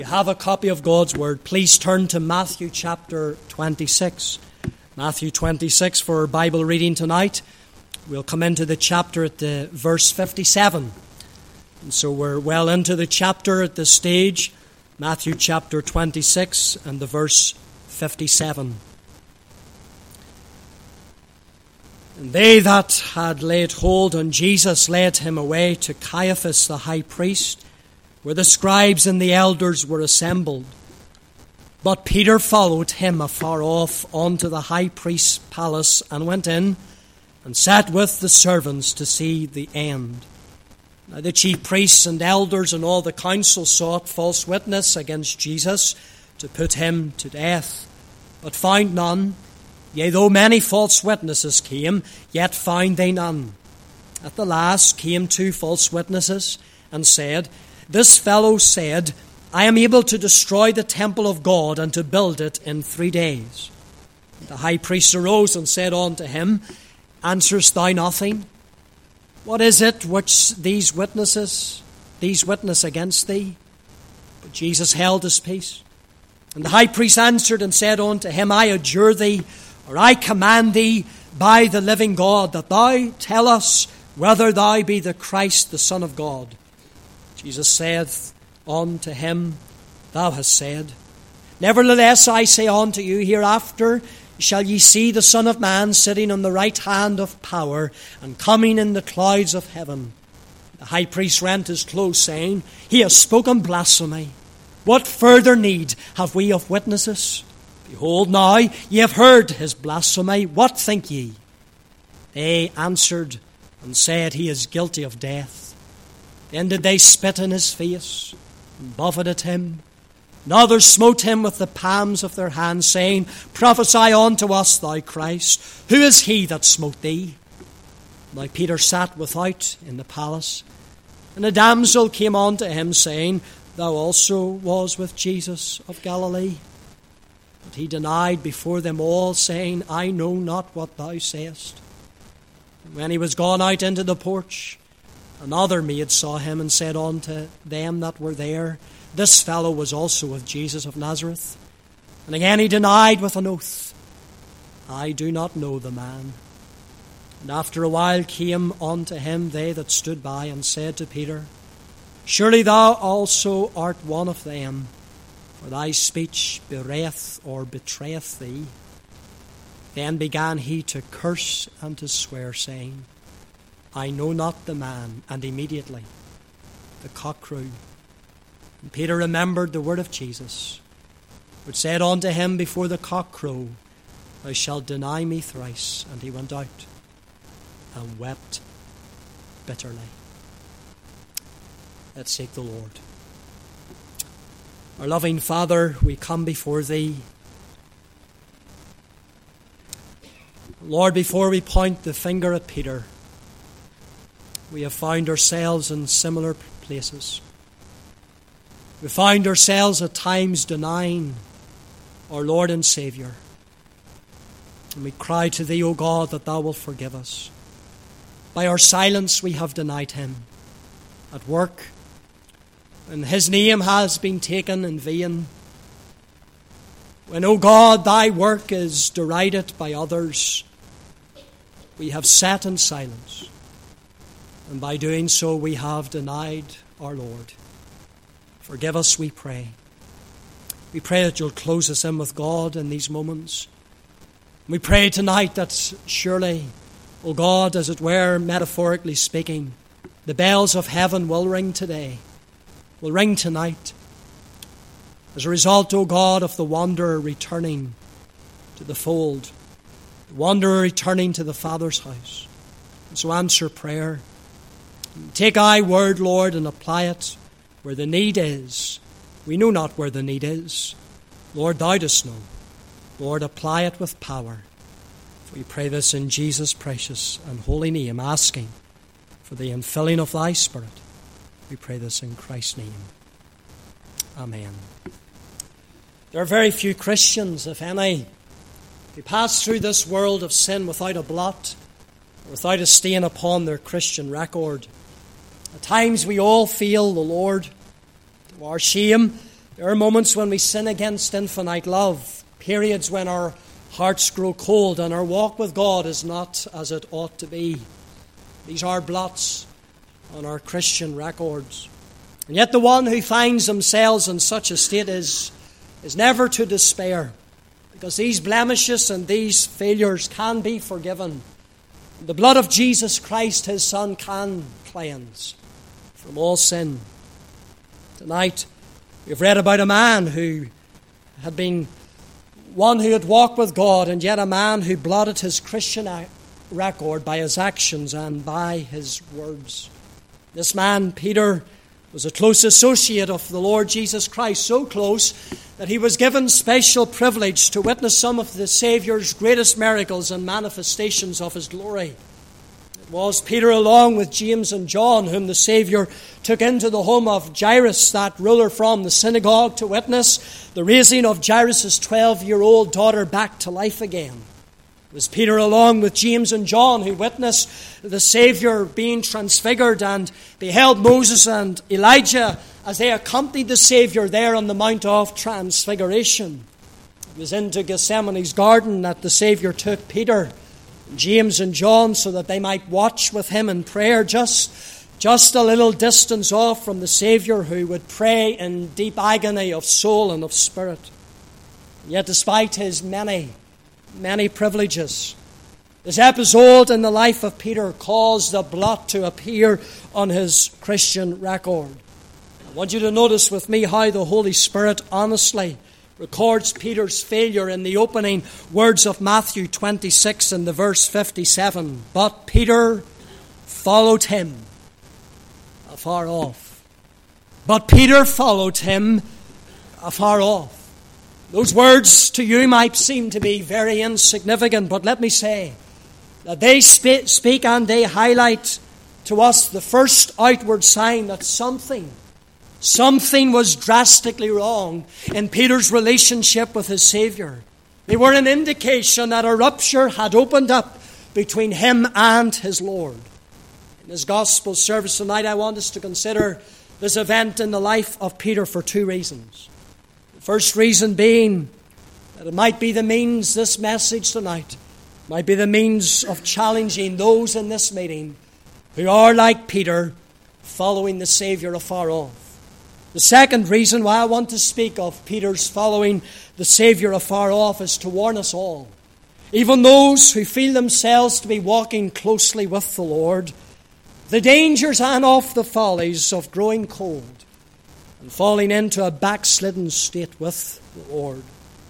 You have a copy of God's Word. Please turn to Matthew chapter 26. Matthew 26 for our Bible reading tonight. We'll come into the chapter at the verse 57. And so we're well into the chapter at this stage. Matthew chapter 26 and the verse 57. And they that had laid hold on Jesus led him away to Caiaphas the high priest, where the scribes and the elders were assembled. But Peter followed him afar off unto the high priest's palace, and went in, and sat with the servants to see the end. Now the chief priests and elders and all the council sought false witness against Jesus, to put him to death, but found none. Yea, though many false witnesses came, yet found they none. At the last came two false witnesses, and said, This fellow said, I am able to destroy the temple of God, and to build it in 3 days. The high priest arose and said unto him, Answerest thou nothing? What is it which these witness against thee? But Jesus held his peace. And the high priest answered and said unto him, I adjure thee, or I command thee by the living God, that thou tell us whether thou be the Christ, the Son of God. Jesus saith unto him, Thou hast said. Nevertheless I say unto you, hereafter shall ye see the Son of Man sitting on the right hand of power, and coming in the clouds of heaven. The high priest rent his clothes, saying, He has spoken blasphemy. What further need have we of witnesses? Behold now, ye have heard his blasphemy. What think ye? They answered and said, He is guilty of death. Then did they spit in his face, and buffeted him. And others smote him with the palms of their hands, saying, Prophesy unto us, thou Christ. Who is he that smote thee? Now Peter sat without in the palace, and a damsel came unto him, saying, Thou also was with Jesus of Galilee. But he denied before them all, saying, I know not what thou sayest. And when he was gone out into the porch, another maid saw him, and said unto them that were there, This fellow was also with Jesus of Nazareth. And again he denied with an oath, I do not know the man. And after a while came unto him they that stood by, and said to Peter, Surely thou also art one of them, for thy speech betrayeth thee. Then began he to curse and to swear, saying, I know not the man. And immediately the cock crew. And Peter remembered the word of Jesus, which said unto him, Before the cock crow, thou shalt deny me thrice. And he went out and wept bitterly. Let's seek the Lord. Our loving Father, we come before Thee. Lord, before we point the finger at Peter, we have found ourselves in similar places. We find ourselves at times denying our Lord and Saviour. And we cry to Thee, O God, that Thou wilt forgive us. By our silence we have denied Him at work, and His name has been taken in vain. When, O God, Thy work is derided by others, we have sat in silence, and by doing so we have denied our Lord. Forgive us, we pray. We pray that You'll close us in with God in these moments. We pray tonight that surely, O God, as it were, metaphorically speaking, the bells of heaven will ring today, will ring tonight, as a result, O God, of the wanderer returning to the fold, the wanderer returning to the Father's house. And so answer prayer. Take Thy word, Lord, and apply it where the need is. We know not where the need is. Lord, Thou dost know. Lord, apply it with power. For we pray this in Jesus' precious and holy name, asking for the infilling of Thy Spirit. We pray this in Christ's name. Amen. There are very few Christians, if any, who pass through this world of sin without a blot, or without a stain upon their Christian record. At times we all feel the Lord, to our shame, There are moments when we sin against infinite love, periods when our hearts grow cold and our walk with God is not as it ought to be. These are blots on our Christian records. And yet the one who finds themselves in such a state is never to despair, because these blemishes and these failures can be forgiven. The blood of Jesus Christ, his Son, can cleanse from all sin. Tonight, we've read about a man who had been one who had walked with God, and yet a man who blotted his Christian record by his actions and by his words. This man, Peter, was a close associate of the Lord Jesus Christ, so close that he was given special privilege to witness some of the Saviour's greatest miracles and manifestations of his glory. It was Peter, along with James and John, whom the Saviour took into the home of Jairus, that ruler from the synagogue, to witness the raising of Jairus' 12-year-old daughter back to life again. It was Peter, along with James and John, who witnessed the Saviour being transfigured and beheld Moses and Elijah as they accompanied the Saviour there on the Mount of Transfiguration. It was into Gethsemane's garden that the Saviour took Peter, James and John, so that they might watch with him in prayer, just a little distance off from the Saviour, who would pray in deep agony of soul and of spirit. Yet despite his many privileges, this episode in the life of Peter caused a blot to appear on his Christian record. I want you to notice with me how the Holy Spirit honestly records Peter's failure in the opening words of Matthew 26 and the verse 57. But Peter followed him afar off. But Peter followed him afar off. Those words to you might seem to be very insignificant, but let me say that they speak and they highlight to us the first outward sign that something was drastically wrong in Peter's relationship with his Saviour. They were an indication that a rupture had opened up between him and his Lord. In this gospel service tonight, I want us to consider this event in the life of Peter for two reasons. The first reason being that it might be the means, this message tonight, might be the means of challenging those in this meeting who are like Peter, following the Saviour afar off. The second reason why I want to speak of Peter's following the Saviour afar off is to warn us all, even those who feel themselves to be walking closely with the Lord, the dangers and of the follies of growing cold and falling into a backslidden state with the Lord.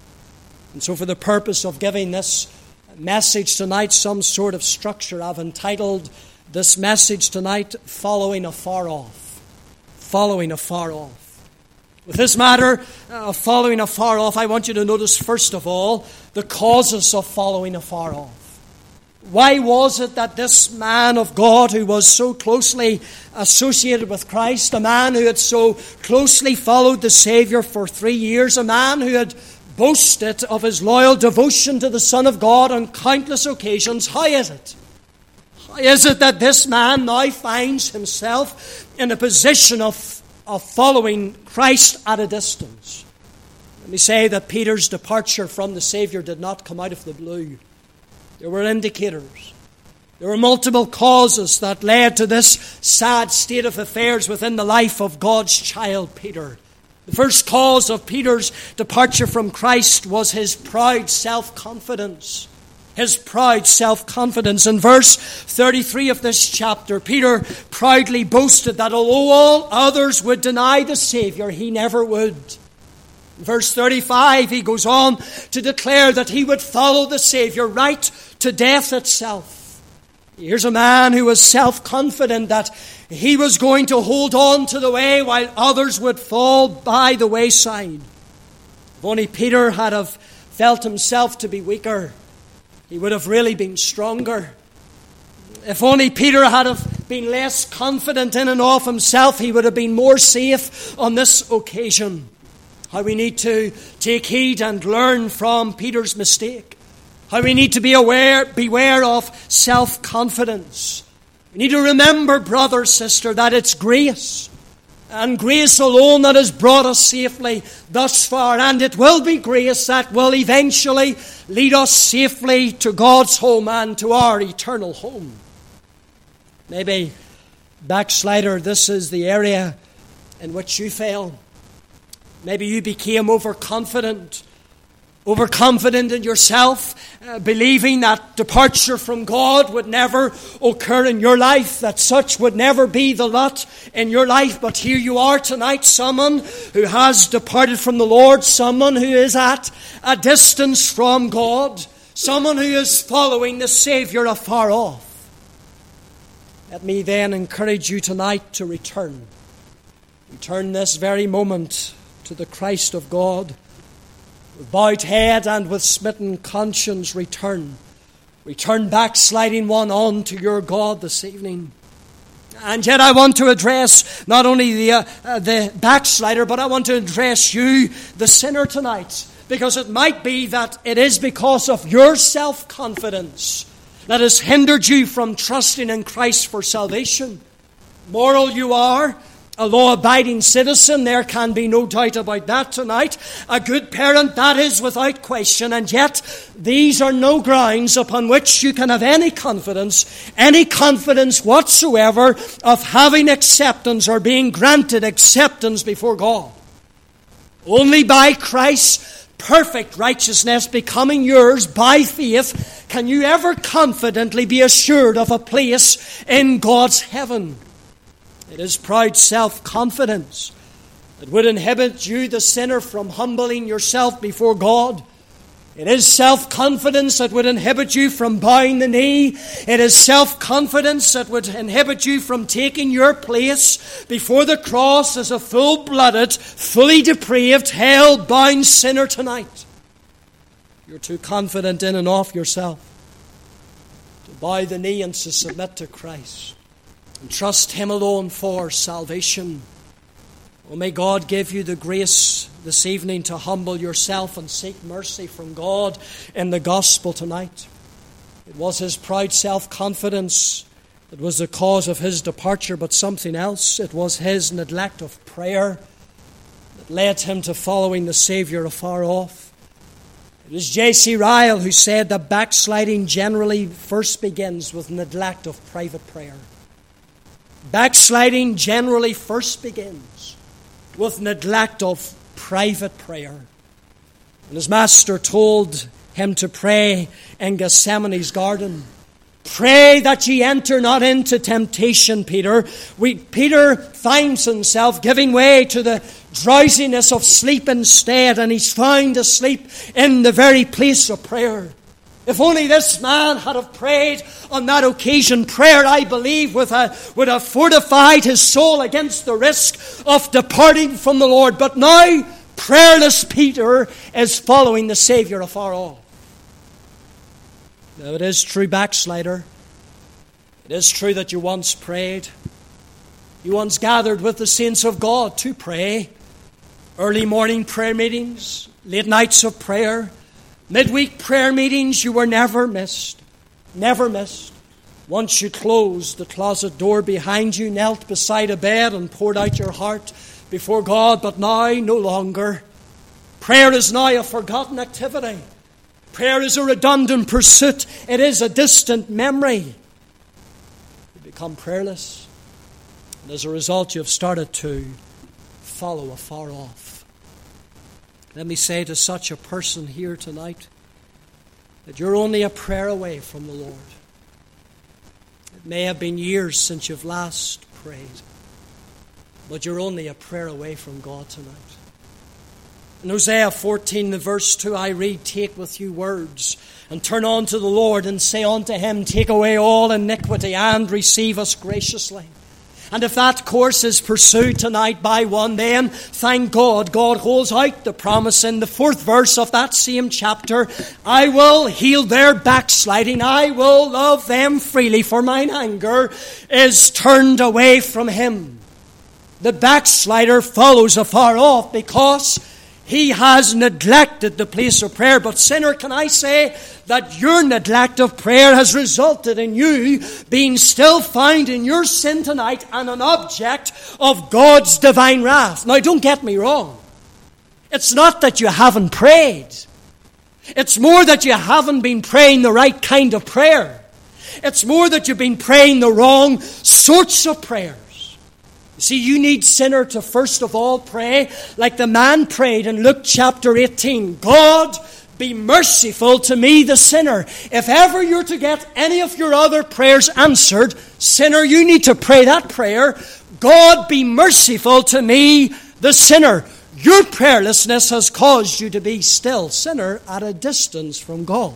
And so for the purpose of giving this message tonight some sort of structure, I've entitled this message tonight, Following Afar Off. Following afar off. With this matter of following afar off, I want you to notice, first of all, the causes of following afar off. Why was it that this man of God, who was so closely associated with Christ, a man who had so closely followed the Saviour for 3 years, a man who had boasted of his loyal devotion to the Son of God on countless occasions, how is it that this man now finds himself in a position of following Christ at a distance? Let me say that Peter's departure from the Saviour did not come out of the blue. There were indicators. There were multiple causes that led to this sad state of affairs within the life of God's child, Peter. The first cause of Peter's departure from Christ was his proud self-confidence. His proud self-confidence. In verse 33 of this chapter, Peter proudly boasted that although all others would deny the Saviour, he never would. In verse 35, he goes on to declare that he would follow the Saviour right to death itself. Here's a man who was self-confident that he was going to hold on to the way while others would fall by the wayside. If only Peter had have felt himself to be weaker, he would have really been stronger. If only Peter had have been less confident in and of himself, he would have been more safe on this occasion. How we need to take heed and learn from Peter's mistake. How we need to beware of self-confidence. We need to remember, brother, sister, that it's grace And grace alone that has brought us safely thus far. And it will be grace that will eventually lead us safely to God's home and to our eternal home. Maybe, backslider, this is the area in which you fail. Maybe you became overconfident in yourself, believing that departure from God would never occur in your life, that such would never be the lot in your life. But here you are tonight, someone who has departed from the Lord, someone who is at a distance from God, someone who is following the Savior afar off. Let me then encourage you tonight to return. Return this very moment to the Christ of God. With bowed head and with smitten conscience, return. Return, backsliding one, on to your God this evening. And yet I want to address not only the backslider, but I want to address you, the sinner, tonight. Because it might be that it is because of your self-confidence that has hindered you from trusting in Christ for salvation. Moral you are, a law-abiding citizen, there can be no doubt about that tonight. A good parent, that is without question. And yet, these are no grounds upon which you can have any confidence whatsoever of having acceptance or being granted acceptance before God. Only by Christ's perfect righteousness becoming yours by faith can you ever confidently be assured of a place in God's heaven. It is proud self-confidence that would inhibit you, the sinner, from humbling yourself before God. It is self-confidence that would inhibit you from bowing the knee. It is self-confidence that would inhibit you from taking your place before the cross as a full-blooded, fully depraved, hell-bound sinner tonight. You're too confident in and of yourself to bow the knee and to submit to Christ. And trust Him alone for salvation. Oh, may God give you the grace this evening to humble yourself and seek mercy from God in the gospel tonight. It was his proud self-confidence that was the cause of his departure, but something else. It was his neglect of prayer that led him to following the Savior afar off. It was J.C. Ryle who said that backsliding generally first begins with neglect of private prayer. Backsliding generally first begins with neglect of private prayer. And his master told him to pray in Gethsemane's garden. Pray that ye enter not into temptation, Peter. Peter finds himself giving way to the drowsiness of sleep instead, and he's found asleep in the very place of prayer. If only this man had have prayed on that occasion, prayer, I believe, would have fortified his soul against the risk of departing from the Lord. But now, prayerless Peter is following the Savior afar off. Now, it is true, backslider. It is true that you once prayed. You once gathered with the saints of God to pray. Early morning prayer meetings, late nights of prayer, midweek prayer meetings, you were never missed. Never missed. Once you closed the closet door behind you, knelt beside a bed and poured out your heart before God, but now no longer. Prayer is now a forgotten activity. Prayer is a redundant pursuit. It is a distant memory. You become prayerless. And as a result, you have started to follow afar off. Let me say to such a person here tonight that you're only a prayer away from the Lord. It may have been years since you've last prayed, but you're only a prayer away from God tonight. In Hosea 14, the verse 2, I read, take with you words, and turn unto the Lord, and say unto Him, take away all iniquity, and receive us graciously. And if that course is pursued tonight by one, then thank God, God holds out the promise in the 4th verse of that same chapter. I will heal their backsliding. I will love them freely, for mine anger is turned away from him. The backslider follows afar off because He has neglected the place of prayer. But sinner, can I say that your neglect of prayer has resulted in you being still found in your sin tonight and an object of God's divine wrath. Now, don't get me wrong. It's not that you haven't prayed. It's more that you haven't been praying the right kind of prayer. It's more that you've been praying the wrong sorts of prayers. You see, you need, sinner, to first of all pray like the man prayed in Luke chapter 18. God, be merciful to me, the sinner. If ever you're to get any of your other prayers answered, sinner, you need to pray that prayer. God, be merciful to me, the sinner. Your prayerlessness has caused you to be still, sinner, at a distance from God.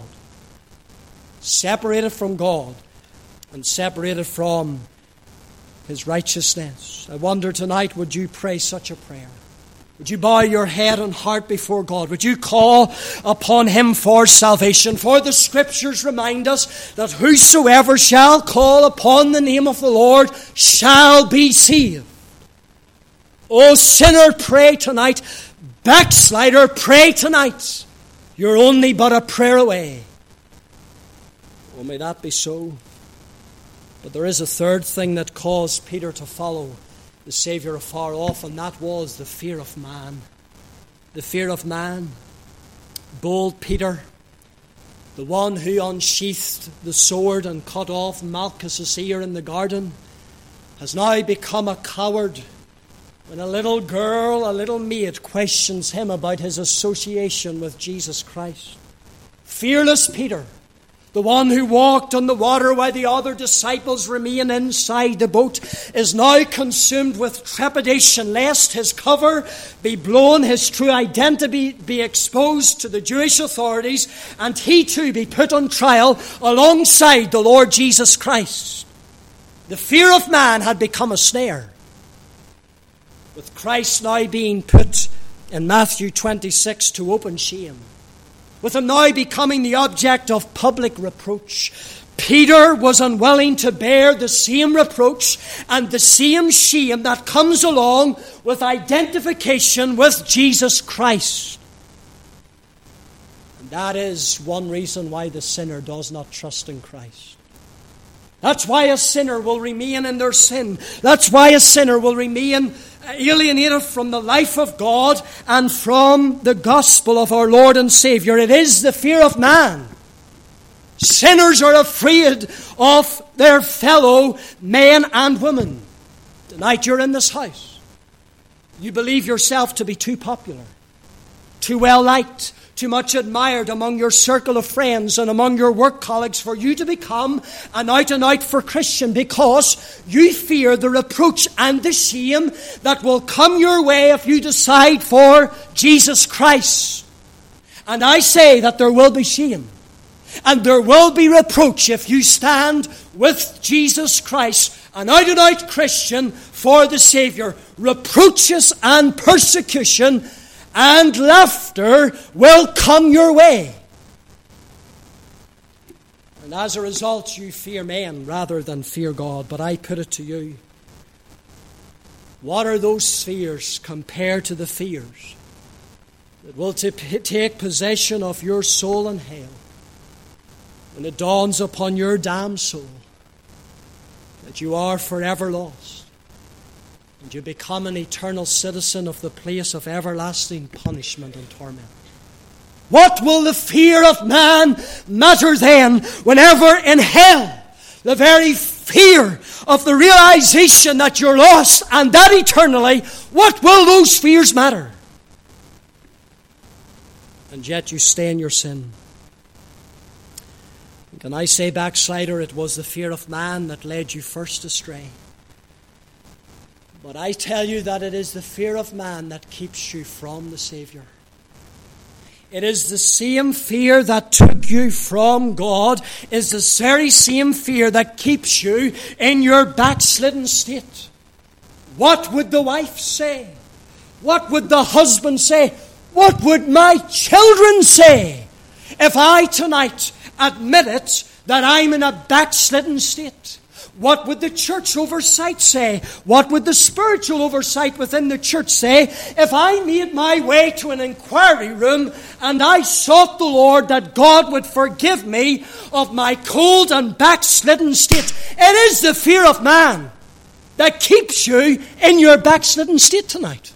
Separated from God and separated from His righteousness. I wonder tonight, would you pray such a prayer? Would you bow your head and heart before God? Would you call upon Him for salvation? For the Scriptures remind us that whosoever shall call upon the name of the Lord shall be saved. Oh, sinner, pray tonight. Backslider, pray tonight. You're only but a prayer away. Oh, may that be so. But there is a third thing that caused Peter to follow the Savior afar off, and that was the fear of man. The fear of man. Bold Peter, the one who unsheathed the sword and cut off Malchus' ear in the garden, has now become a coward when a little girl, a little maid, questions him about his association with Jesus Christ. Fearless Peter, the one who walked on the water while the other disciples remain inside the boat, is now consumed with trepidation lest his cover be blown, his true identity be exposed to the Jewish authorities, and he too be put on trial alongside the Lord Jesus Christ. The fear of man had become a snare, with Christ now being put in Matthew 26 to open shame, with him now becoming the object of public reproach. Peter was unwilling to bear the same reproach and the same shame that comes along with identification with Jesus Christ. And that is one reason why the sinner does not trust in Christ. That's why a sinner will remain in their sin. That's why a sinner will remain alienated from the life of God and from the gospel of our Lord and Savior. It is the fear of man. Sinners are afraid of their fellow men and women. Tonight you're in this house. You believe yourself to be too popular, too well liked, too much admired among your circle of friends and among your work colleagues for you to become an out-and-out for Christian, because you fear the reproach and the shame that will come your way if you decide for Jesus Christ. And I say that there will be shame and there will be reproach if you stand with Jesus Christ, an out-and-out Christian for the Savior. Reproaches and persecution and laughter will come your way. And as a result, you fear men rather than fear God. But I put it to you, what are those fears compared to the fears that will take possession of your soul in hell when it dawns upon your damned soul that you are forever lost? And you become an eternal citizen of the place of everlasting punishment and torment. What will the fear of man matter then, whenever in hell the very fear of the realization that you're lost and that eternally, what will those fears matter? And yet you stay in your sin. And can I say, backslider, it was the fear of man that led you first astray. But I tell you that it is the fear of man that keeps you from the Savior. It is the same fear that took you from God, is the very same fear that keeps you in your backslidden state. What would the wife say? What would the husband say? What would my children say if I tonight admitted that I'm in a backslidden state? What would the church oversight say? What would the spiritual oversight within the church say if I made my way to an inquiry room and I sought the Lord that God would forgive me of my cold and backslidden state? It is the fear of man that keeps you in your backslidden state tonight.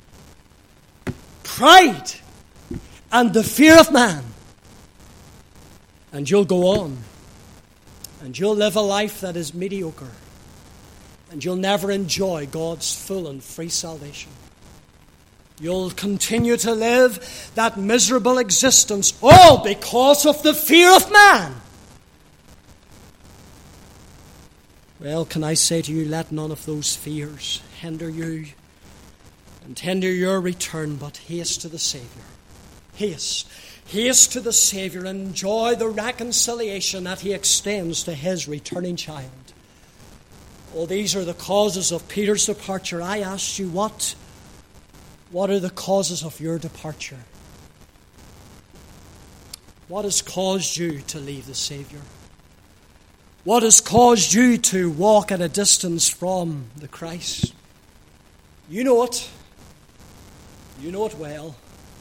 Pride and the fear of man. And you'll go on. And you'll live a life that is mediocre. And you'll never enjoy God's full and free salvation. You'll continue to live that miserable existence, all because of the fear of man. Well, can I say to you, let none of those fears hinder you and hinder your return, but haste to the Savior. Haste. Haste to the Savior and enjoy the reconciliation that He extends to His returning child. Oh, these are the causes of Peter's departure. I ask you, what are the causes of your departure? What has caused you to leave the Savior? What has caused you to walk at a distance from the Christ? You know it. You know it well.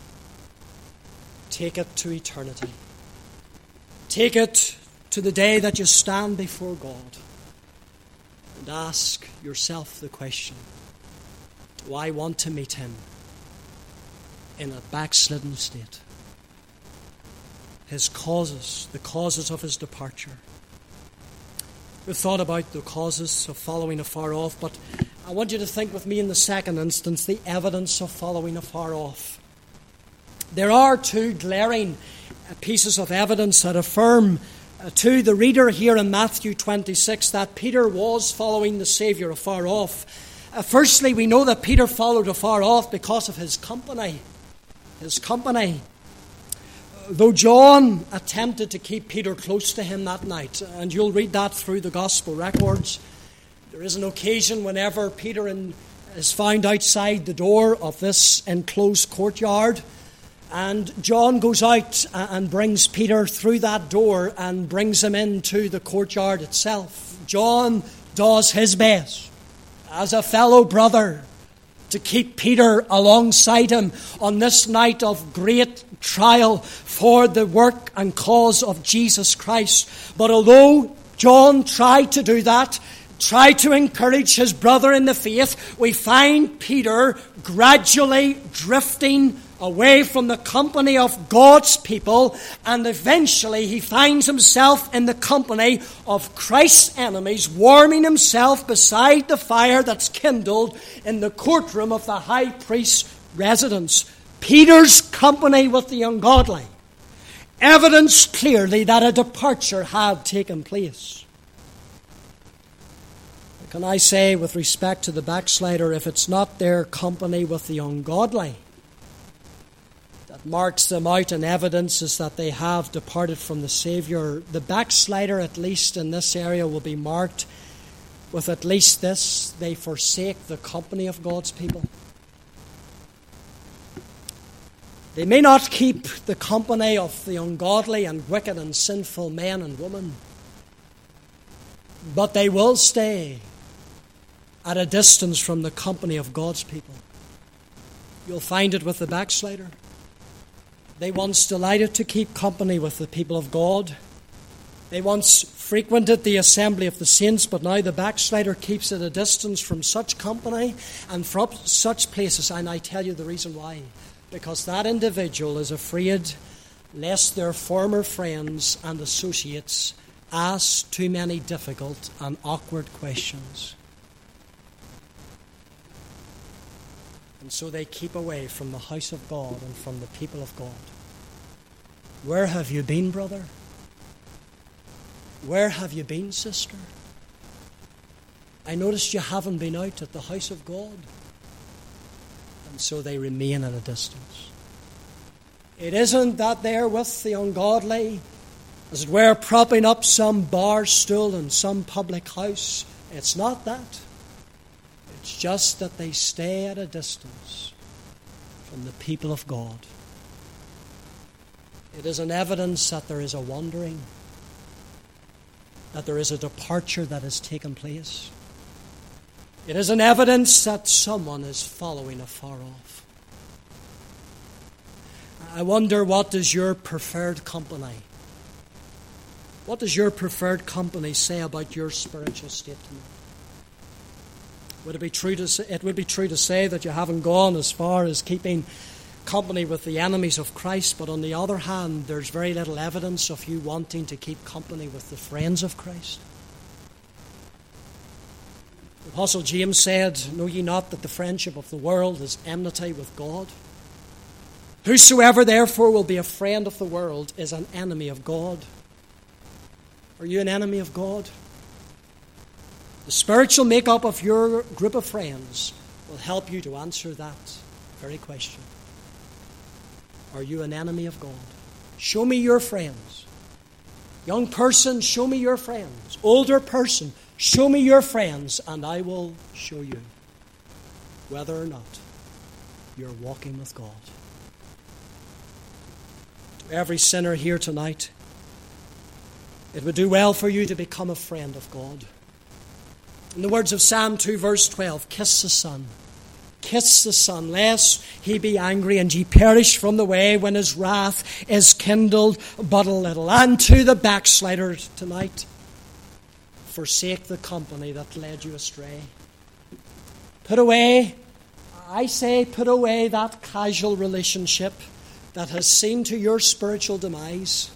Take it to eternity. Take it to the day that you stand before God and ask yourself the question, do I want to meet Him in a backslidden state? His causes, the causes of His departure. We've thought about the causes of following afar off, but I want you to think with me in the second instance, the evidence of following afar off. There are two glaring pieces of evidence that affirm to the reader here in Matthew 26 that Peter was following the Savior afar off. Firstly, we know that Peter followed afar off because of his company. His company. Though John attempted to keep Peter close to him that night, and you'll read that through the Gospel records, there is an occasion whenever Peter is found outside the door of this enclosed courtyard, and John goes out and brings Peter through that door and brings him into the courtyard itself. John does his best as a fellow brother to keep Peter alongside him on this night of great trial for the work and cause of Jesus Christ. But although John tried to do that, tried to encourage his brother in the faith, we find Peter gradually drifting away from the company of God's people, and eventually he finds himself in the company of Christ's enemies, warming himself beside the fire that's kindled in the courtroom of the high priest's residence. Peter's company with the ungodly evidenced clearly that a departure had taken place. Can I say, with respect to the backslider, if it's not their company with the ungodly that marks them out and evidences that they have departed from the Savior, the backslider, at least in this area, will be marked with at least this: they forsake the company of God's people. They may not keep the company of the ungodly and wicked and sinful men and women, but they will stay at a distance from the company of God's people. You'll find it with the backslider. They once delighted to keep company with the people of God. They once frequented the assembly of the saints, but now the backslider keeps at a distance from such company and from such places. And I tell you the reason why. Because that individual is afraid lest their former friends and associates ask too many difficult and awkward questions. And so they keep away from the house of God and from the people of God. Where have you been, brother? Where have you been, sister? I noticed you haven't been out at the house of God. And so they remain at a distance. It isn't that they're with the ungodly, as it were, propping up some bar stool in some public house. It's not that. It's just that they stay at a distance from the people of God. It is an evidence that there is a wandering, that there is a departure that has taken place. It is an evidence that someone is following afar off. I wonder, what does your preferred company, what does your preferred company say about your spiritual state tonight? Would it be true to say, it would be true to say that you haven't gone as far as keeping company with the enemies of Christ, but on the other hand, there's very little evidence of you wanting to keep company with the friends of Christ. The Apostle James said, "Know ye not that the friendship of the world is enmity with God? Whosoever therefore will be a friend of the world is an enemy of God." Are you an enemy of God? The spiritual makeup of your group of friends will help you to answer that very question. Are you an enemy of God? Show me your friends. Young person, show me your friends. Older person, show me your friends, and I will show you whether or not you're walking with God. To every sinner here tonight, it would do well for you to become a friend of God. In the words of Psalm 2, verse 12, kiss the Son. Kiss the Son, lest he be angry and ye perish from the way when his wrath is kindled but a little. And to the backslider tonight, forsake the company that led you astray. Put away, I say, put away that casual relationship that has seen to your spiritual demise.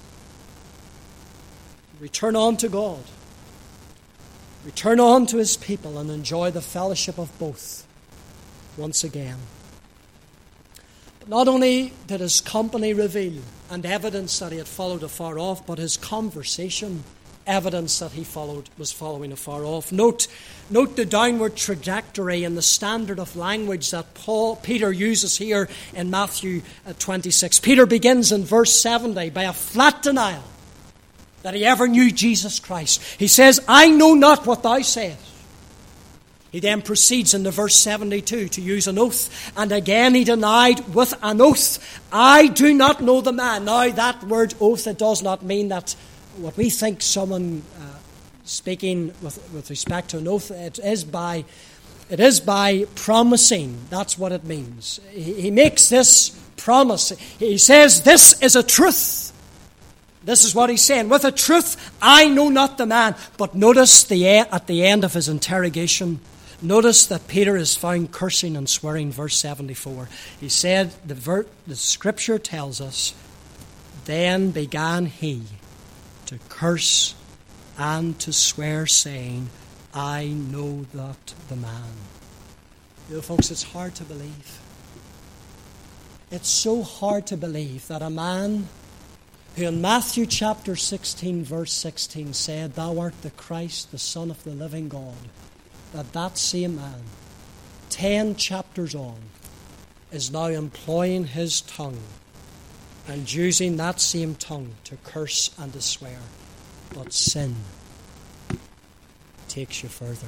Return on to God. Return on to his people and enjoy the fellowship of both once again. But not only did his company reveal and evidence that he had followed afar off, but his conversation evidence that he was following afar off. Note the downward trajectory and the standard of language that Peter uses here in Matthew 26. Peter begins in verse 70 by a flat denial that he ever knew Jesus Christ. He says, "I know not what thou sayest." He then proceeds into verse 72 to use an oath. And again he denied with an oath, "I do not know the man." Now that word oath, it does not mean that what we think someone speaking with respect to an oath, it is by promising. That's what it means. He makes this promise. He says, "This is a truth." This is what he's saying. With a truth, I know not the man. But notice at the end of his interrogation, notice that Peter is found cursing and swearing, verse 74. He said, the scripture tells us, "Then began he to curse and to swear, saying, I know not the man." You know, folks, it's hard to believe. It's so hard to believe that a man who in Matthew chapter 16, verse 16 said, "Thou art the Christ, the Son of the living God," that same man, 10 chapters on, is now employing his tongue and using that same tongue to curse and to swear. But sin takes you further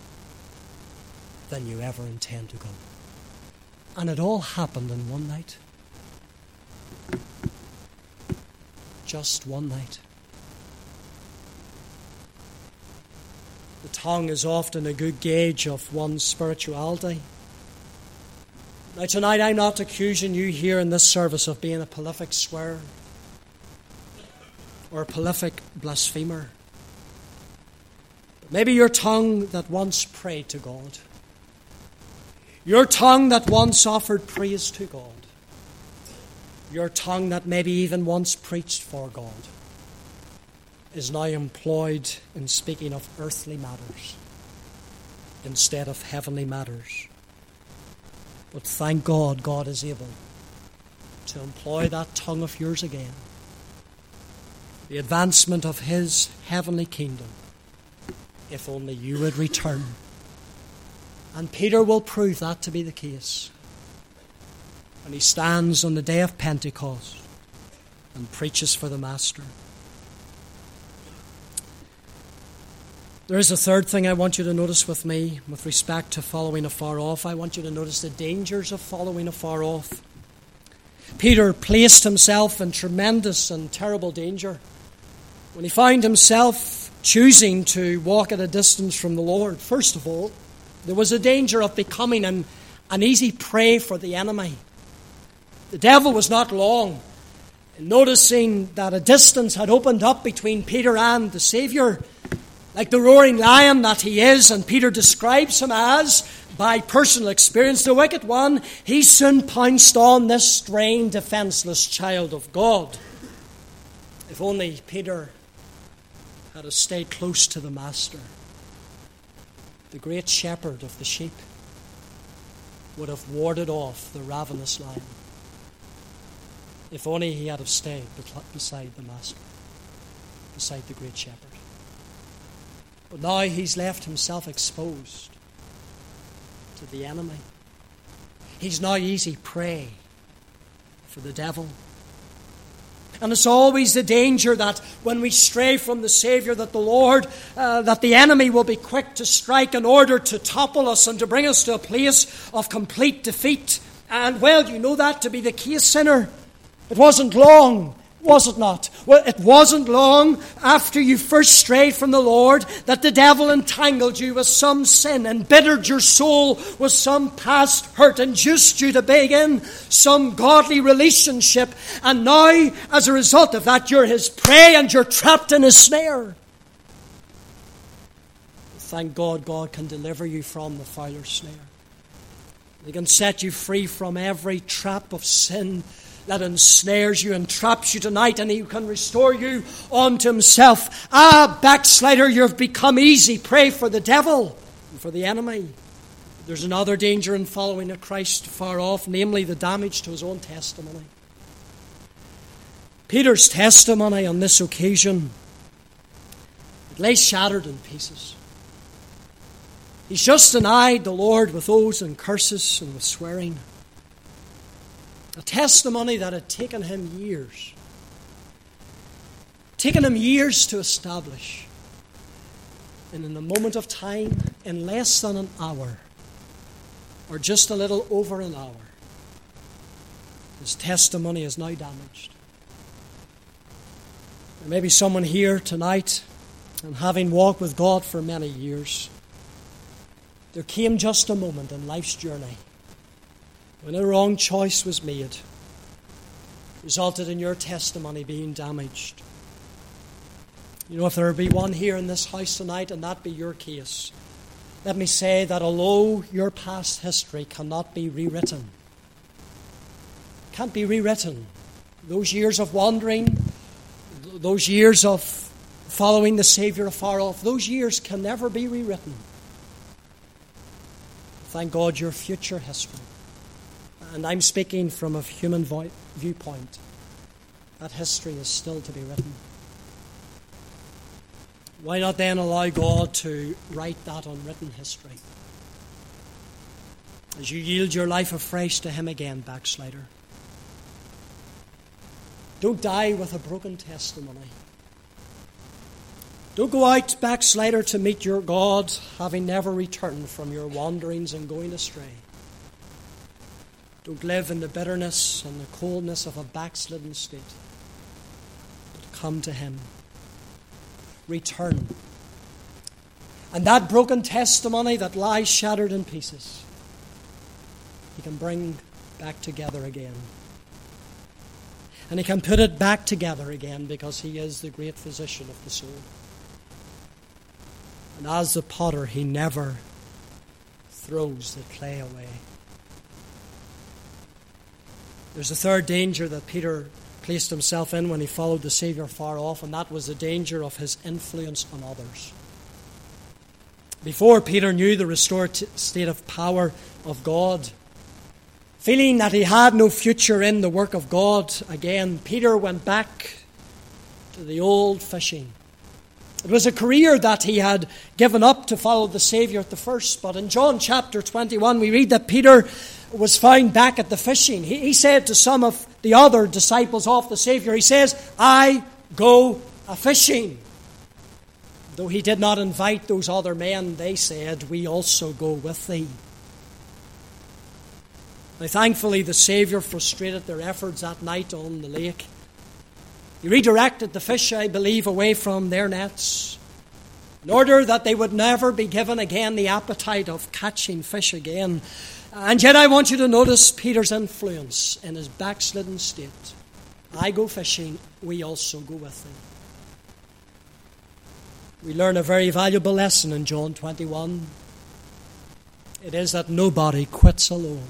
than you ever intend to go. And it all happened in one night. Just one night. The tongue is often a good gauge of one's spirituality. Now tonight I'm not accusing you here in this service of being a prolific swearer or a prolific blasphemer. But maybe your tongue that once prayed to God, your tongue that once offered praise to God, your tongue that maybe even once preached for God, is now employed in speaking of earthly matters instead of heavenly matters. But thank God, God is able to employ that tongue of yours again, the advancement of his heavenly kingdom, if only you would return. And Peter will prove that to be the case when he stands on the day of Pentecost and preaches for the Master. There is a third thing I want you to notice with me with respect to following afar off. I want you to notice the dangers of following afar off. Peter placed himself in tremendous and terrible danger when he found himself choosing to walk at a distance from the Lord. First of all, there was a danger of becoming an easy prey for the enemy. The devil was not long in noticing that a distance had opened up between Peter and the Saviour. Like the roaring lion that he is, and Peter describes him as, by personal experience, the wicked one, he soon pounced on this straying, defenseless child of God. If only Peter had stayed close to the Master, the great shepherd of the sheep would have warded off the ravenous lion. If only he had stayed beside the Master, beside the great shepherd. But now he's left himself exposed to the enemy. He's now easy prey for the devil. And it's always the danger that when we stray from the Saviour, that the Lord, that the enemy will be quick to strike in order to topple us and to bring us to a place of complete defeat. And, well, you know that to be the case, sinner. It wasn't long, was it not? Well, it wasn't long after you first strayed from the Lord that the devil entangled you with some sin, embittered your soul with some past hurt, induced you to begin some godly relationship, and now, as a result of that, you're his prey and you're trapped in his snare. Thank God, God can deliver you from the fowler's snare. He can set you free from every trap of sin that ensnares you and traps you tonight, and he can restore you unto himself. Backslider, you've become easy prey for the devil and for the enemy. There's another danger in following a Christ far off, namely the damage to his own testimony. Peter's testimony on this occasion, it lay shattered in pieces. He's just denied the Lord with oaths and curses and with swearing. A testimony that had taken him years to establish. And in a moment of time, in less than an hour, or just a little over an hour, his testimony is now damaged. There may be someone here tonight, and having walked with God for many years, there came just a moment in life's journey when a wrong choice was made, resulted in your testimony being damaged. You know, if there be one here in this house tonight, and that be your case, let me say that although your past history cannot be rewritten, can't be rewritten, those years of wandering, those years of following the Saviour afar off, those years can never be rewritten. Thank God, your future history, and I'm speaking from a human viewpoint, that history is still to be written. Why not then allow God to write that unwritten history as you yield your life afresh to him again, backslider? Don't die with a broken testimony. Don't go out, backslider, to meet your God, having never returned from your wanderings and going astray. Don't live in the bitterness and the coldness of a backslidden state, but come to him. Return. And that broken testimony that lies shattered in pieces, he can bring back together again. And he can put it back together again, because he is the great physician of the soul. And as the potter, he never throws the clay away. There's a third danger that Peter placed himself in when he followed the Saviour far off, and that was the danger of his influence on others. Before Peter knew the restored state of power of God, feeling that he had no future in the work of God again, Peter went back to the old fishing. It was a career that he had given up to follow the Saviour at the first, but in John chapter 21 we read that Peter was found back at the fishing. He said to some of the other disciples of the Saviour, he says, I go a-fishing. Though he did not invite those other men, they said, we also go with thee. Now, thankfully, the Saviour frustrated their efforts that night on the lake. He redirected the fish, I believe, away from their nets in order that they would never be given again the appetite of catching fish again. And yet I want you to notice Peter's influence in his backslidden state. I go fishing, we also go with thee. We learn a very valuable lesson in John 21. It is that nobody quits alone.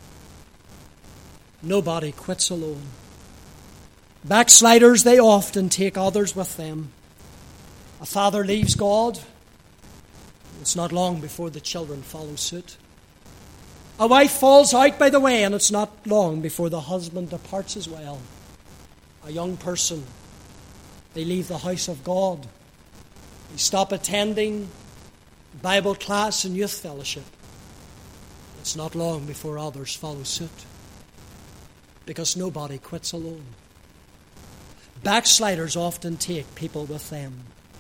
Nobody quits alone. Backsliders, they often take others with them. A father leaves God. It's not long before the children follow suit. A wife falls out by the way, and it's not long before the husband departs as well. A young person, they leave the house of God. They stop attending Bible class and youth fellowship. It's not long before others follow suit. Because nobody quits alone. Backsliders often take people with them.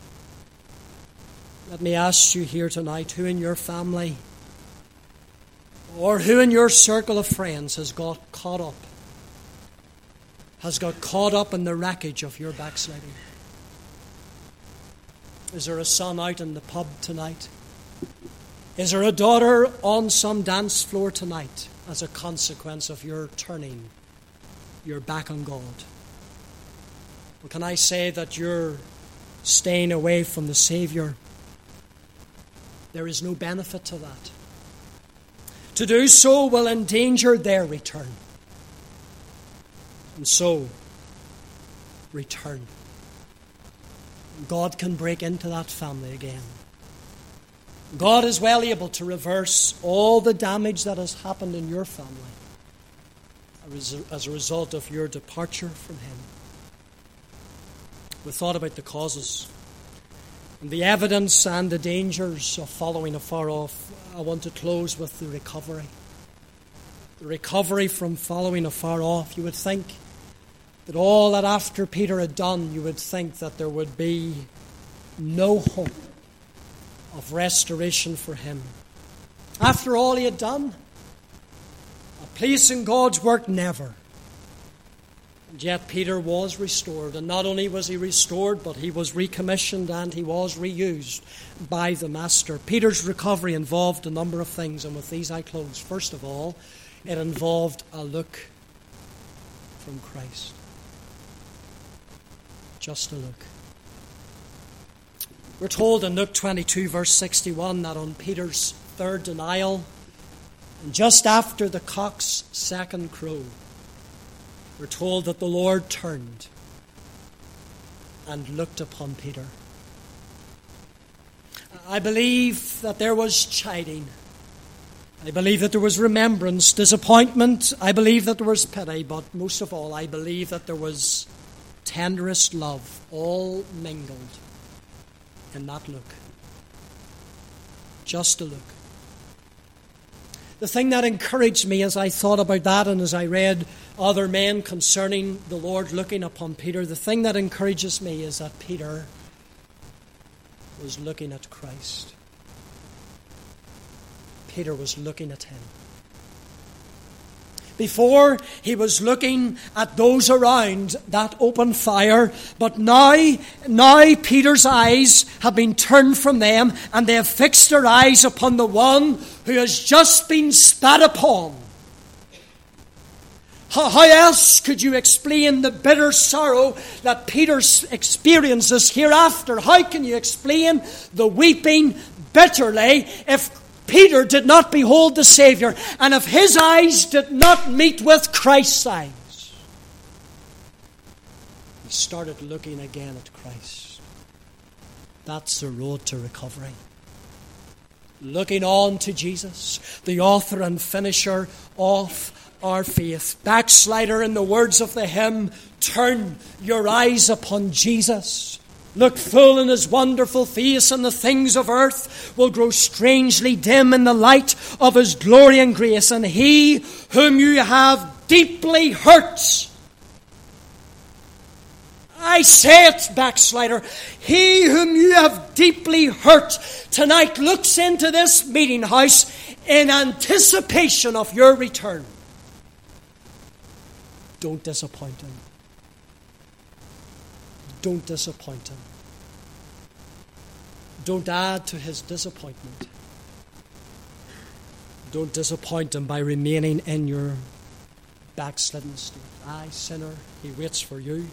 Let me ask you here tonight, who in your family or who in your circle of friends has got caught up in the wreckage of your backsliding? Is there a son out in the pub tonight? Is there a daughter on some dance floor tonight as a consequence of your turning your back on God? Well, can I say that you're staying away from the Savior? There is no benefit to that. To do so will endanger their return. And so, return. God can break into that family again. God is well able to reverse all the damage that has happened in your family as a result of your departure from Him. We thought about the causes and the evidence and the dangers of following afar off. I want to close with the recovery. The recovery from following afar off. You would think that all that after Peter had done, you would think that there would be no hope of restoration for him. After all he had done, a place in God's work, never. And yet Peter was restored, and not only was he restored, but he was recommissioned and he was reused by the Master. Peter's recovery involved a number of things, and with these I close. First of all, it involved a look from Christ. Just a look. We're told in Luke 22, verse 61, that on Peter's third denial, and just after the cock's second crow, we're told that the Lord turned and looked upon Peter. I believe that there was chiding. I believe that there was remembrance, disappointment. I believe that there was pity, but most of all, I believe that there was tenderest love, all mingled in that look. Just a look. The thing that encouraged me as I thought about that and as I read other men concerning the Lord looking upon Peter, the thing that encourages me is that Peter was looking at Christ. Peter was looking at Him. Before, he was looking at those around that open fire, but now Peter's eyes have been turned from them and they have fixed their eyes upon the one who has just been spat upon. How else could you explain the bitter sorrow that Peter experiences hereafter? How can you explain the weeping bitterly if Peter did not behold the Savior, and if his eyes did not meet with Christ's eyes? He started looking again at Christ. That's the road to recovery. Looking on to Jesus, the author and finisher of our faith. Backslider, in the words of the hymn, turn your eyes upon Jesus. Look full in His wonderful face, and the things of earth will grow strangely dim in the light of His glory and grace. And He whom you have deeply hurt, I say it, backslider, He whom you have deeply hurt tonight looks into this meeting house in anticipation of your return. Don't disappoint Him. Don't disappoint Him. Don't add to his disappointment. Don't disappoint him by remaining in your backslidden state. Aye, sinner, he waits for you.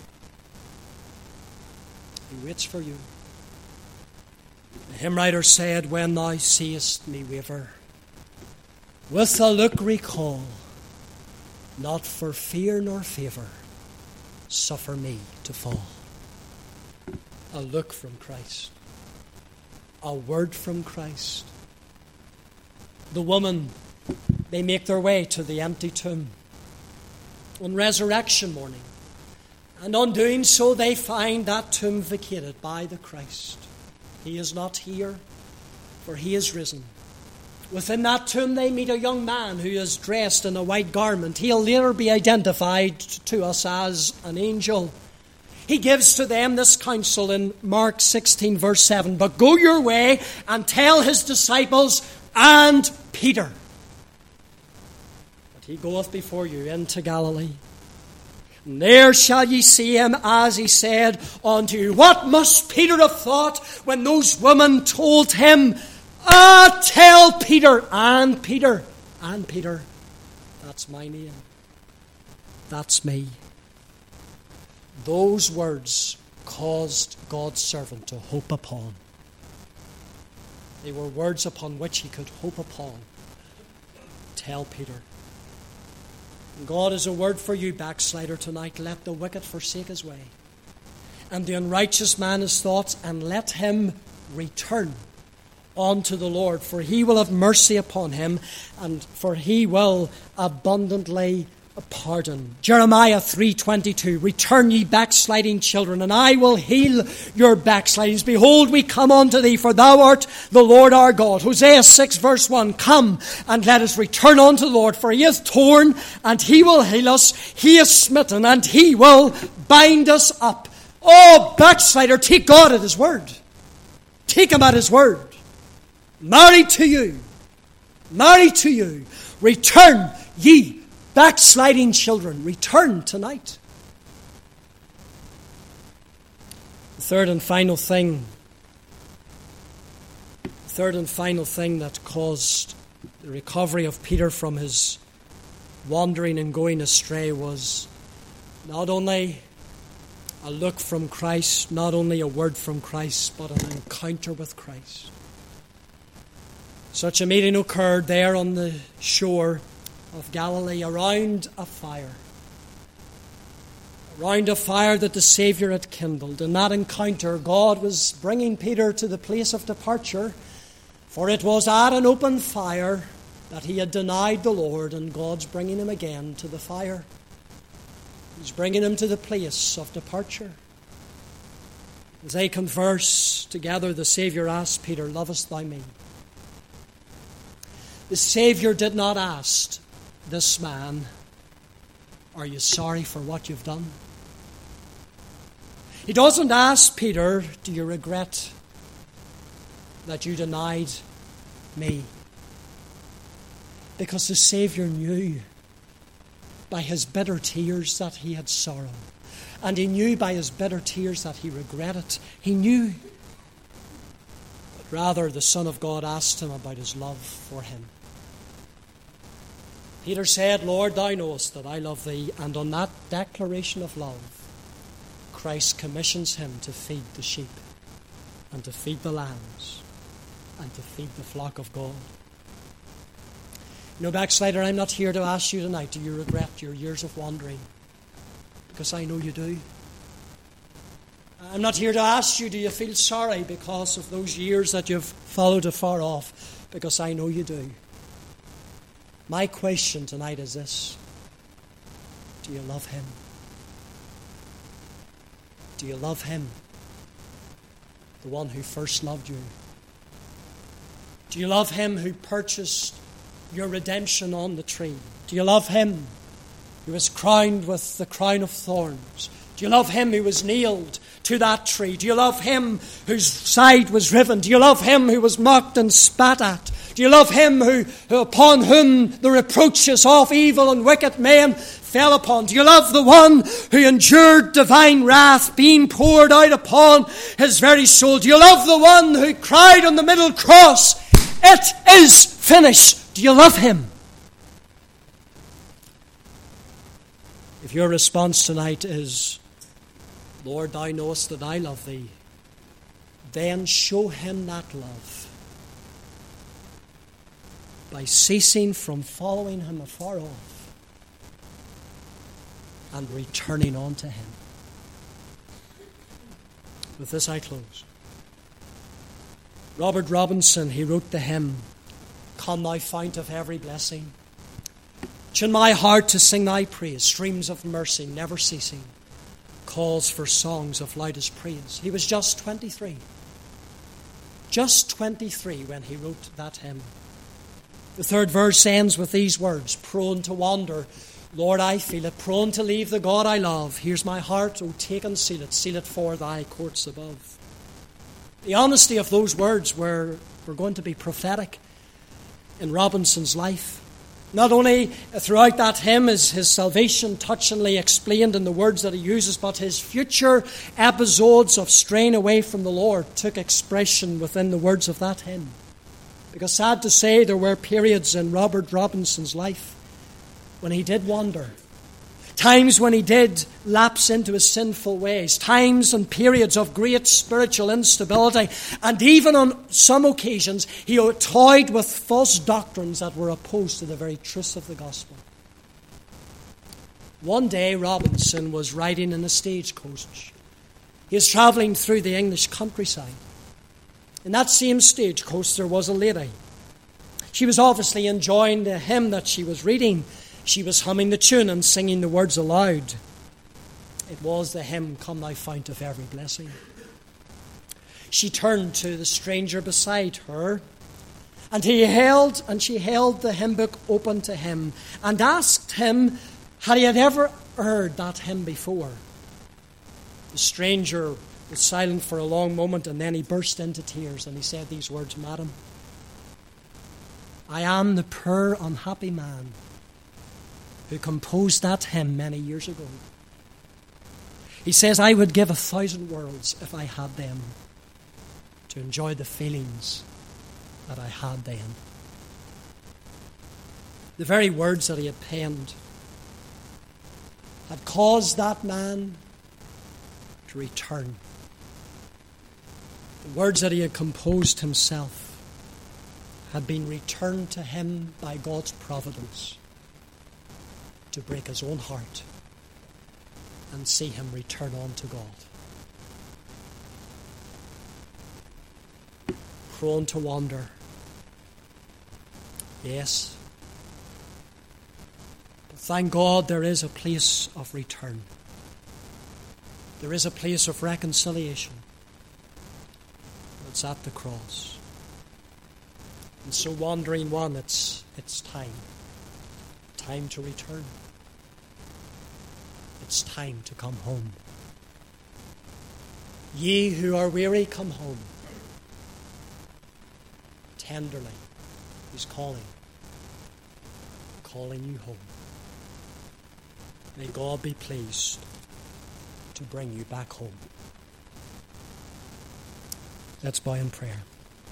He waits for you. The hymn writer said, when thou seest me waver, with a look recall, not for fear nor favour, suffer me to fall. A look from Christ. A word from Christ. The woman, they make their way to the empty tomb on resurrection morning. And on doing so, they find that tomb vacated by the Christ. He is not here, for he is risen. Within that tomb, they meet a young man who is dressed in a white garment. He'll later be identified to us as an angel. He gives to them this counsel in Mark 16, verse 7. But go your way and tell his disciples and Peter that he goeth before you into Galilee. And there shall ye see him, as he said unto you. What must Peter have thought when those women told him, tell Peter, and Peter, and Peter. That's my name. That's me. Those words caused God's servant to hope upon. They were words upon which he could hope upon. Tell Peter. God is a word for you, backslider, tonight. Let the wicked forsake his way, and the unrighteous man his thoughts, and let him return unto the Lord, for he will have mercy upon him, and for he will abundantly pardon. Jeremiah 3:22, return ye backsliding children, and I will heal your backslidings. Behold, we come unto thee, for thou art the Lord our God. Hosea 6 verse 1, come and let us return unto the Lord, for he is torn and he will heal us. He is smitten and he will bind us up. Oh, backslider, take God at his word. Take him at his word. Married to you. Return ye backsliding children, return tonight. The third and final thing that caused the recovery of Peter from his wandering and going astray was not only a look from Christ, not only a word from Christ, but an encounter with Christ. Such a meeting occurred there on the shore of Galilee around a fire that the Saviour had kindled. In that encounter, God was bringing Peter to the place of departure, for it was at an open fire that he had denied the Lord, and God's bringing him again to the fire. He's bringing him to the place of departure. As they converse together, the Saviour asked Peter, lovest thou me? The Saviour did not ask this man, are you sorry for what you've done? He doesn't ask Peter, do you regret that you denied me? Because the Saviour knew by his bitter tears that he had sorrow. And he knew by his bitter tears that he regretted. He knew. But rather, the Son of God asked him about his love for him. Peter said, Lord, thou knowest that I love thee. And on that declaration of love, Christ commissions him to feed the sheep and to feed the lambs and to feed the flock of God. You know, backslider, I'm not here to ask you tonight, do you regret your years of wandering? Because I know you do. I'm not here to ask you, do you feel sorry because of those years that you've followed afar off? Because I know you do. My question tonight is this. Do you love him? Do you love him? The one who first loved you. Do you love him who purchased your redemption on the tree? Do you love him who was crowned with the crown of thorns? Do you love him who was nailed to that tree? Do you love him whose side was riven? Do you love him who was mocked and spat at? Do you love him who upon whom the reproaches of evil and wicked men fell upon? Do you love the one who endured divine wrath being poured out upon his very soul? Do you love the one who cried on the middle cross, "It is finished"? Do you love him? If your response tonight is, "Lord, thou knowest that I love thee," then show him that love by ceasing from following him afar off and returning unto him. With this I close. Robert Robinson, he wrote the hymn, "Come thou fount of every blessing, tune my heart to sing thy praise, streams of mercy never ceasing, calls for songs of loudest praise." He was just 23. Just 23 when he wrote that hymn. The third verse ends with these words, "Prone to wander, Lord, I feel it, prone to leave the God I love. Here's my heart, oh take and seal it for thy courts above." The honesty of those words were going to be prophetic in Robinson's life. Not only throughout that hymn is his salvation touchingly explained in the words that he uses, but his future episodes of straying away from the Lord took expression within the words of that hymn. Because sad to say, there were periods in Robert Robinson's life when he did wander. Times when he did lapse into his sinful ways. Times and periods of great spiritual instability. And even on some occasions, he toyed with false doctrines that were opposed to the very truth of the gospel. One day, Robinson was riding in a stagecoach. He was travelling through the English countryside. In that same stagecoach, there was a lady. She was obviously enjoying the hymn that she was reading. She was humming the tune and singing the words aloud. It was the hymn, "Come thou fount of every blessing." She turned to the stranger beside her, and she held the hymn book open to him and asked him, had he ever heard that hymn before? The stranger was silent for a long moment, and then he burst into tears and he said these words, "Madam, I am the poor unhappy man who composed that hymn many years ago." He says, "I would give 1,000 worlds if I had them to enjoy the feelings that I had then." The very words that he had penned had caused that man to return. The words that he had composed himself had been returned to him by God's providence to break his own heart and see him return on to God. Prone to wander. Yes. But thank God there is a place of return. There is a place of reconciliation. It's at the cross. And so, wandering one, it's time. Time to return. It's time to come home. Ye who are weary, come home. Tenderly, He's calling you home. May God be pleased to bring you back home. Let's bow in prayer.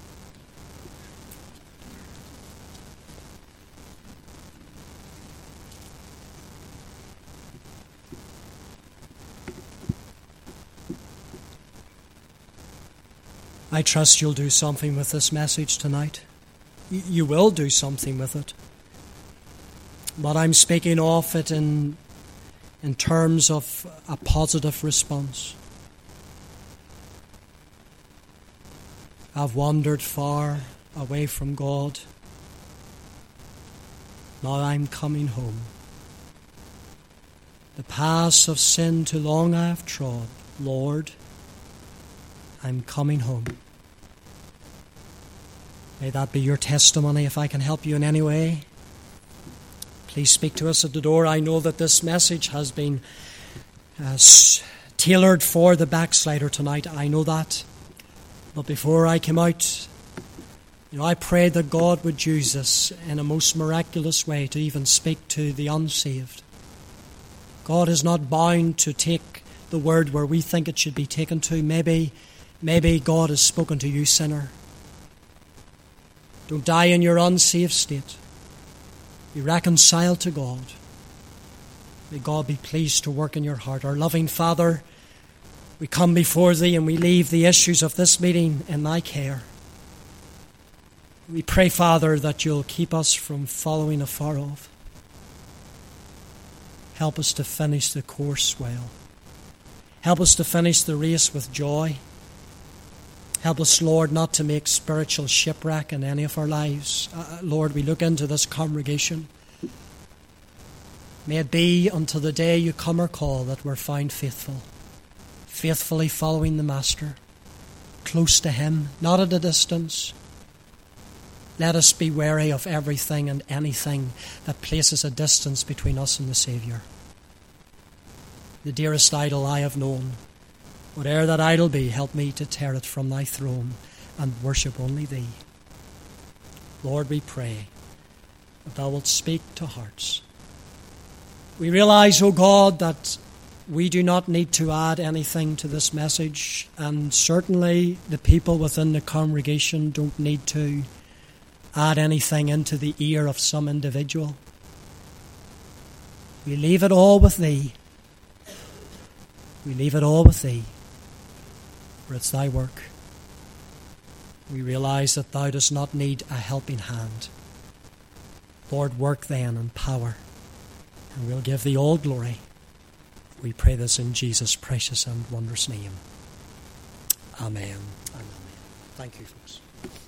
I trust you'll do something with this message tonight. You will do something with it. But I'm speaking of it in terms of a positive response. I've wandered far away from God. Now I'm coming home. The paths of sin too long I have trod. Lord, I'm coming home. May that be your testimony. If I can help you in any way, please speak to us at the door. I know that this message has been tailored for the backslider tonight. I know that. But before I came out, I prayed that God would use this in a most miraculous way to even speak to the unsaved. God is not bound to take the word where we think it should be taken to. Maybe God has spoken to you, sinner. Don't die in your unsaved state. Be reconciled to God. May God be pleased to work in your heart. Our loving Father, we come before Thee and we leave the issues of this meeting in Thy care. We pray, Father, that You'll keep us from following afar off. Help us to finish the course well. Help us to finish the race with joy. Help us, Lord, not to make spiritual shipwreck in any of our lives. Lord, we look into this congregation. May it be until the day You come or call that we're found faithful, faithfully following the Master, close to Him, not at a distance. Let us be wary of everything and anything that places a distance between us and the Saviour. The dearest idol I have known, whate'er that idol be, help me to tear it from Thy throne and worship only Thee. Lord, we pray that Thou wilt speak to hearts. We realize, O God, that we do not need to add anything to this message, and certainly the people within the congregation don't need to add anything into the ear of some individual. We leave it all with Thee. We leave it all with Thee, for it's Thy work. We realize that Thou dost not need a helping hand. Lord, work then in power, and we'll give Thee all glory. We pray this in Jesus' precious and wondrous name. Amen. Amen. Thank you, folks.